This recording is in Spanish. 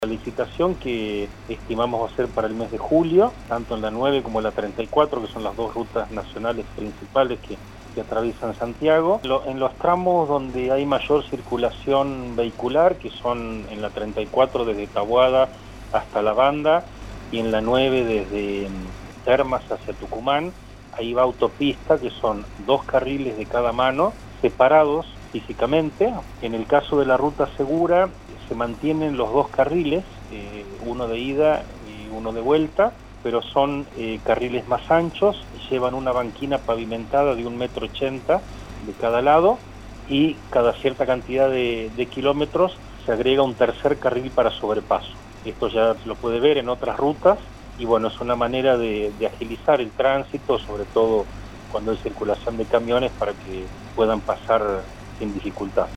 La licitación que estimamos hacer para el mes de julio, tanto en la 9 como en la 34, que son las dos rutas nacionales principales que atraviesan Santiago. En los tramos donde hay mayor circulación vehicular, que son en la 34 desde Taboada hasta La Banda y en la 9 desde Termas hacia Tucumán, ahí va autopista, que son 2 carriles de cada mano, separados físicamente. En el caso de la ruta segura, se mantienen los 2 carriles, uno de ida y uno de vuelta, pero son carriles más anchos, llevan una banquina pavimentada de 1,80 m de cada lado, y cada cierta cantidad de kilómetros se agrega un tercer carril para sobrepaso. Esto ya se lo puede ver en otras rutas, y bueno, es una manera de agilizar el tránsito, sobre todo cuando hay circulación de camiones, para que puedan pasar sin dificultad.